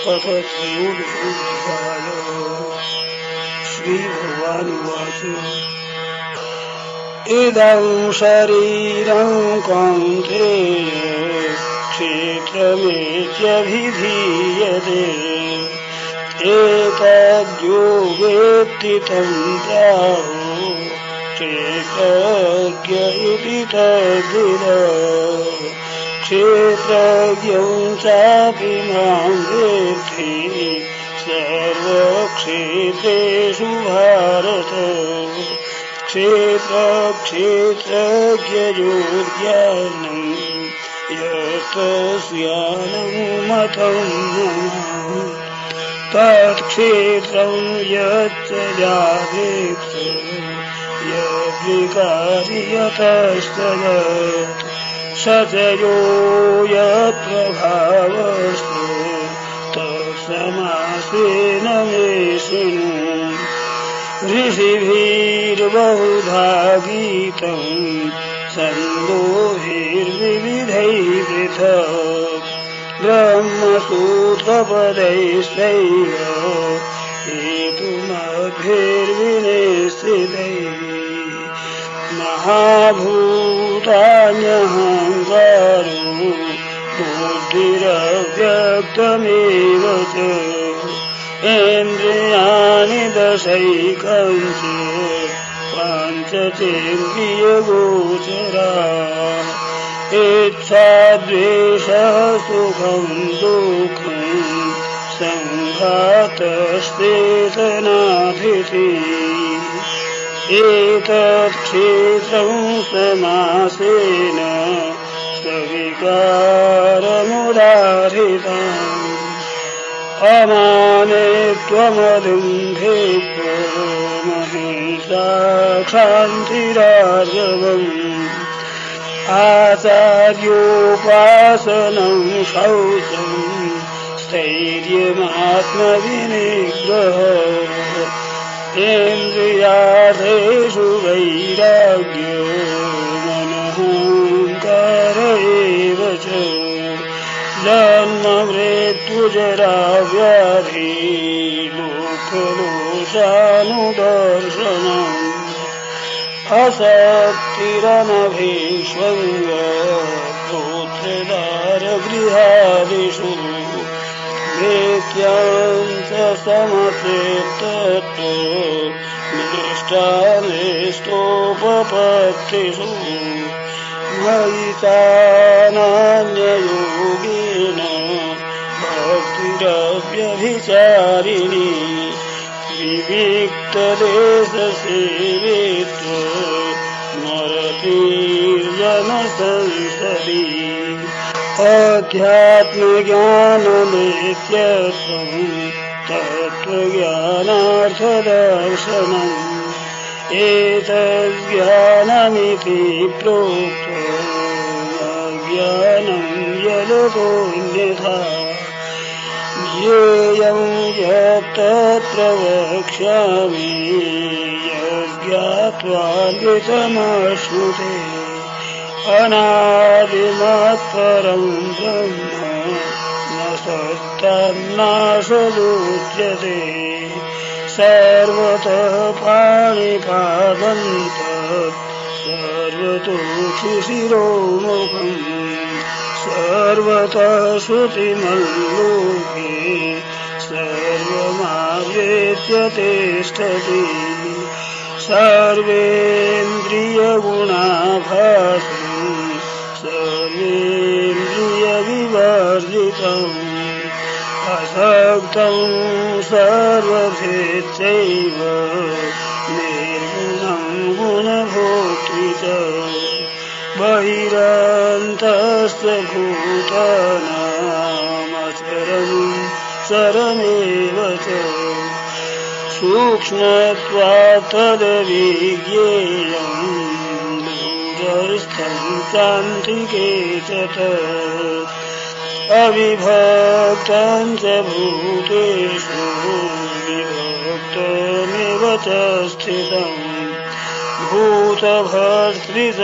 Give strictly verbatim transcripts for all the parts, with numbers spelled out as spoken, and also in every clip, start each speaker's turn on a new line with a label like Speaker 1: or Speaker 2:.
Speaker 1: अथ त्रयोदशोऽध्याय। श्रीभगवानुवाच इदं शरीरं कौन्तेय क्षेत्रमेत्यभिधीयते एतद्यो वेत्ति तं प्राहो क्षेत्रज्ञ इति तद्विद। क्षेत्रज्ञं चापि मां वेत्ति सर्वक्षेत्रेषु भारत। क्षेत्रक्षेत्रज्ञयोर्ज्ञानं यत्तस्यानुमतं मम तत्क्षेत्रं यच्च व्यावेत्त यद्विकारि यतस्तद् स च यो यत्प्रभावस्तु तत्समासेन मे शृणु। ऋषिभिर्बहुधा गीतं छन्दोभिर्विविधैः पृथक् ब्रह्मसूत्रपदैश्चैव हेतुमद्भिर्विनिश्चितैः। महाभूतान्यहङ्कारो बुद्धिरव्यक्तमेव च इन्द्रियाणि दशैकञ्च पञ्चचेन्द्रियगोचराः। इच्छा द्वेषः सुखं दुःखं सङ्घातश्चेतनाधृतिः। एतत् क्षेत्रं समासेन सविकारमुदाहृतम्। अमानित्वमदम्भित्वमहिंसा क्षान्तिरार्जवम् आचार्योपासनं शौचं स्थैर्यमात्मविनिग्रहः। इन्द्रियार्थेषु वैराग्यो मनोऽहङ्कार एव च। जन्म मृत्युजरा व्याधि लोकदोषानुदर्शनम्। असक्तिरनभीष्वङ्ग पुत्रदारगृहादिषु नित्यं च समचित्तत्व निष्ठानिष्ठोपपत्तिषु। मयि चानन्ययोगेन भक्तिरव्यभिचारिणी विविक्तदेशसेवित्व नरतीर्जनसंसदि। अध्यात्मज्ञाननित्यत्वं तत्त्वज्ञानार्थदर्शनम्। एतज्ज्ञानमिति प्रोक्तम् अज्ञानं यदतोऽन्यथा। ज्ञेयं यत्तत्र वक्ष्यामि यज्ञात्वान्वितमश्नुते। अनादिमत्परं ब्रह्म न सत्तन्नासदुच्यते। सर्वतः पाणिपादं तत् सर्वतोक्षिशिरोमुखम्। सर्वतः श्रुतिमल्लोके सर्वमावृत्य तिष्ठति। सर्वेन्द्रियगुणाभासं सर्वेन्द्रियविवर्जितम्। असक्तं सर्वभृच्चैव निर्गुणं गुणभोक्तृ च। बहिरन्तश्च भूतानामचरं चरमेव च। सूक्ष्मत्वात् तद्विज्ञेयं दूरस्थं चान्तिके च तत्। अविभक्तं च भूतेषु विभक्तमेव च स्थितम्। भूतभर्तृ च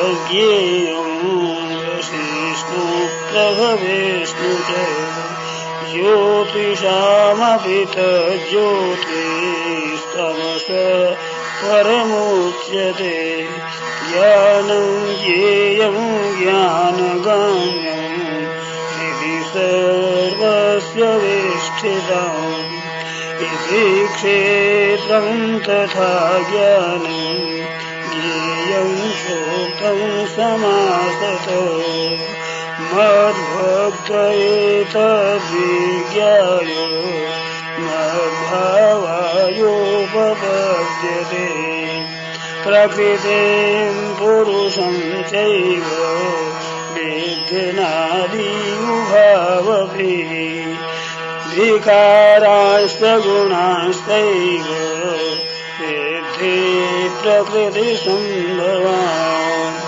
Speaker 1: तज्ज्ञेयं वसिष्ठो प्रभवेष्णु च। ज्योतिषामपि तज्ज्योतिस्तमस परमुच्यते ज्ञानं ज्ञेयं ज्ञानगम्यं हृदि सर्वस्य विष्ठितम् इति क्षेत्रं तथा ज्ञानं ज्ञेयं चोक्तं समासतः मद्भक्त एतद्विज्ञाय मद्भावायोपपद्यते प्रकृतिं पुरुषं चैव विघ्नादि उभावपि विकाराश्च गुणाश्चैव विद्धि प्रकृतिसम्भवान्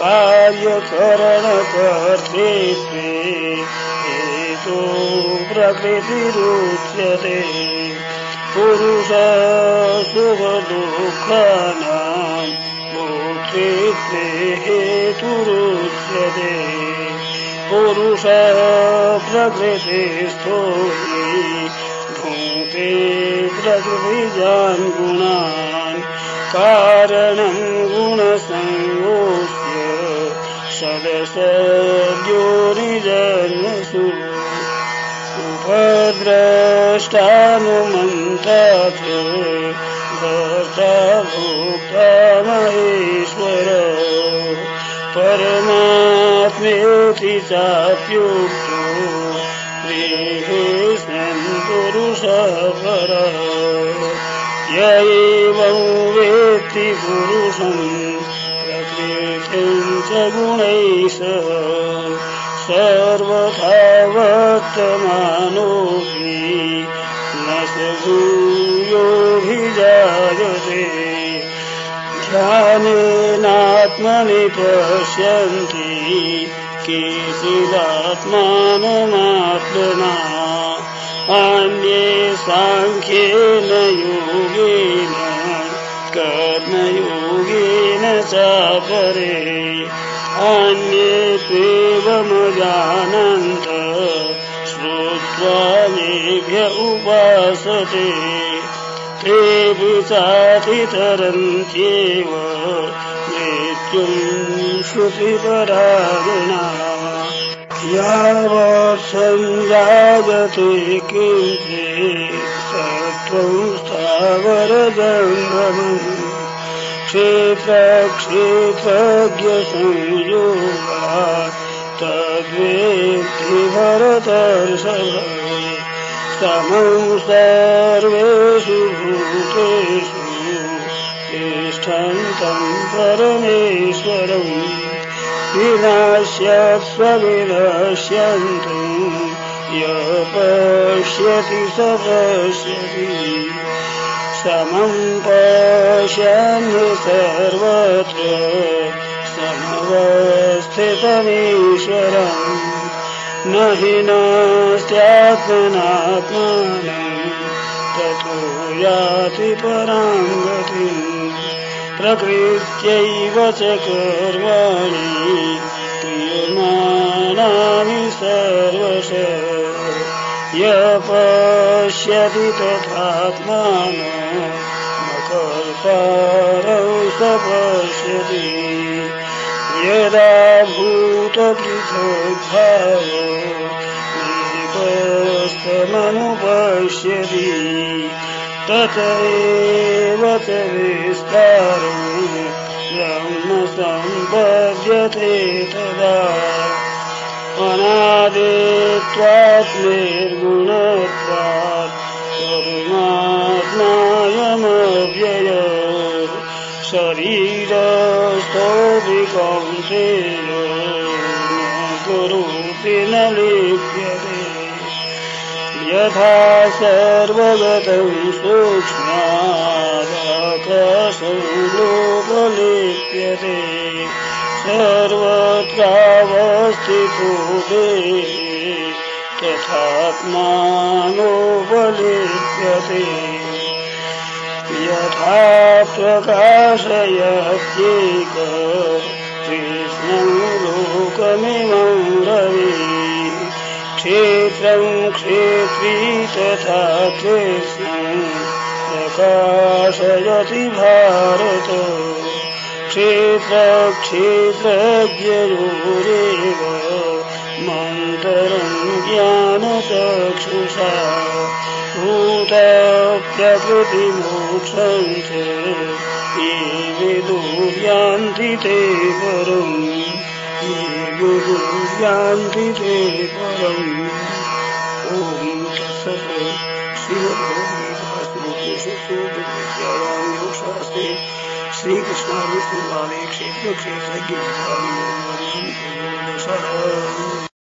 Speaker 1: कार्यकरणकर्तृत्वे हेतो प्रकृतिरुच्यते पुरुषः सुखदुःखानां भोक्तृत्वे हेतुरुच्यते पुरुषः प्रकृतिस्थो हि भुङ्क्ते प्रकृतिजान् गुणान् कारणं गुणसङ्गोऽस्य सदसद्योनिजन्मसु उपद्रष्टानुमन्ता च भर्ता भोक्ता महेश्वर परमात्मेति चाप्युक्तो देहेऽस्मिन् पुरुषः परः य एवं वेत्ति पुरुषं प्रकृतिं च गुणैः सह सर्वथा वर्तमानोऽपि न स भूयोऽभिजायते ध्यानेनात्मनि पश्यन्ति केचिदात्मानमात्मना अन्ये साङ्ख्येन योगेन कर्मयोगेन चापरे अन्ये त्वेवमजानन्तः श्रुत्वा मेभ्य उपासते तेऽपि चातितरन्त्येव मृत्युं श्रुतिपरायणाः यावत् सञ्जायते किञ्चित् सत्त्वं स्थावरजङ्गमम् क्षेत्रक्षेत्रज्ञसंयोगात् तद्वेत्ति भरतर्षभ समं सर्वेषु भूतेषु तिष्ठन्तं परमेश्वरम् विनाश्यत्स्व विनश्यन्तु यः पश्यति स पश्यति समं पश्यन् सर्वत्र समवस्थितमीश्वरम् न हि नास्त्यात्मनात्मानं ततो याति परां गतिम् प्रकृत्यैव च कर्माणि क्रियमाणानि सर्वशः यः पश्यति तथात्मानो न कर्तारौ स पश्यति यदा भूतपृथग्भावो एकस्थमनुपश्यति तत एव च विस्तारो ब्रह्म सम्पद्यते तदा अनादित्वात् निर्गुणत्वात् परमात्मायमव्ययो शरीरस्थोऽपि कौन्तेय न करोति न लिप्यते यथा सर्वगतं सूक्ष्मादाकाशं लोकलिप्यते सर्वत्रावस्थितो देहे तथात्मानोपलिप्यते यथा प्रकाशयत्येक कृष्णं लोकमिमं रविः क्षेत्रं क्षेत्री तथा कृष्णं प्रकाशयति भारत क्षेत्रक्षेत्रज्ञयोरेव मन्तरं ज्ञानचक्षुषा भूतप्रकृतिमोक्षं च ये विदुर्यान्ति ते परम् ये विदुर्यान्ति ते परम्। ॐ तत्सत्। श्रीमद्भगवद्गीतासूत्रसूत्रविद्यायां योगशास्त्रे श्रीकृष्णार्जुनसंवादे क्षेत्र क्षेत्रज्ञ